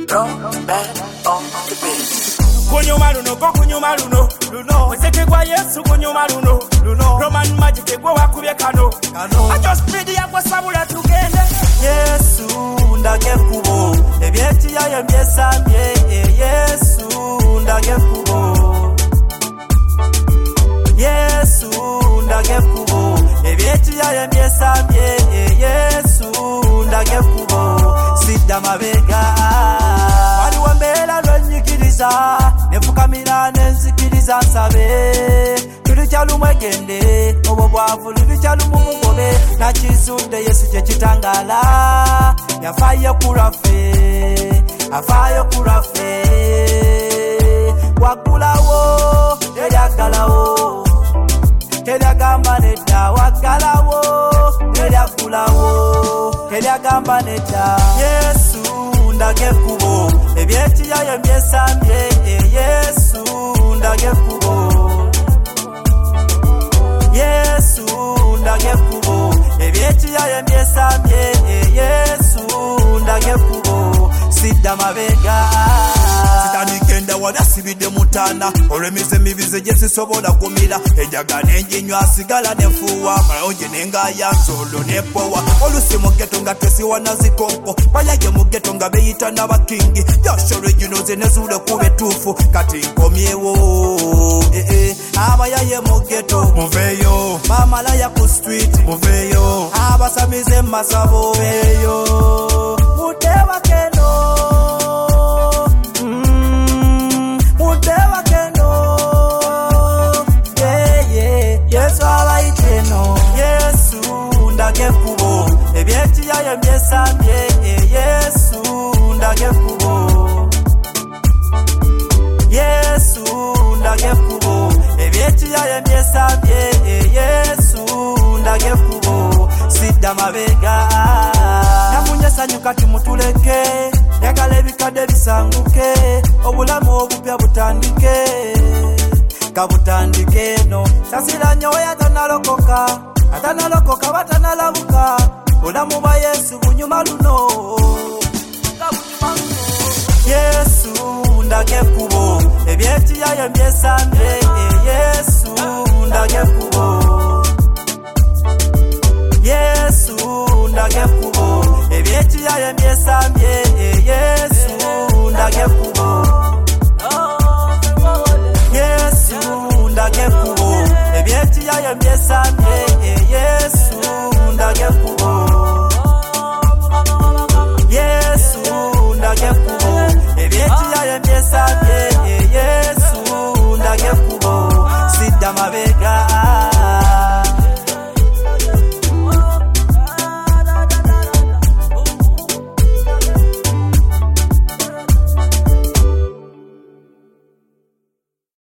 Kunyuma luno, go kunyuma luno, luno. Wezeke kwa Yesu kunyuma luno, luno. Roman magic egwe wakubye kano, kano. I just speed ya kwa sabula tugende. Yesu ndage kubo, ebyeti ya yemyesamye. Yesu ndage kubo. Yesu ndage kubo, ebyeti ya yemyesamye. Yesu ndage kubo, sidda mabega. Wali wambela lwenyikiriza, nefukamira nenzikiriza nsabe. Tulikyalumwegende, obwo bwavu lulikyalumugobe. Nakizudde Yesu kyekitangala, yafaayo kulaffe, afaayo kulaffe. Waggulawo, teryagalawo, teryagamba nedda. Waggalawo, teryaggulawo, teryagamba nedda. Yesu ndage kubo, ebyeti yayo byesamye. Yesu ndage kubo. Yesu ndage kubo, ebyeti yayo byesamye. Yesu ndage kubo, sidda mabega. Sitanikenda wala sibide mutana, olwemize mibize gye sisobola kumira. Enjaga n'enjinywa sigala nefuwa, malonje n'engaya nsolo nepowa. Olusi mu ghetto nga tesiwana zikonko, bayage mu ghetto nga beyita n'abakingi. Joshua regional ze nezule kuba etuufu, kati nkomyewo. Abayaye mu ghetto muveeyo, bamalaya ku street muveeyo, abasamize mu masabo muveeyo. Mutewa keno, mutewa keno. Yesu abayiteno. Yesu ndage kubo, ebyeti yayo byesamye. Yesu ndage kubo. Yesu ndage kubo, ebyeti yayo byesamye. Yesu ndage kubo, sidda mabega. Namunyesanyuka timutuleke, yagala ebikadde bisanguke. Obulamu obupya butandike, kabutandike no. Sasira nyowe atanalokoka, atanalokoka batanalabuka. Bulamu bwa Yesu bunyuma luno, Yesu ndage kubo, ebyeti yayo byesamye. Yesu ndage kubo. Yesu ndage kubo, ebyeti yayo byesamye. Yesu ndage kubo. Yesu ndage kubo, ebyeti yayo byesamye. Yesu ndage kubo. Yesu ndage kubo, ebyeti yayo byesamye. Yesu ndage kubo, sidda mabega.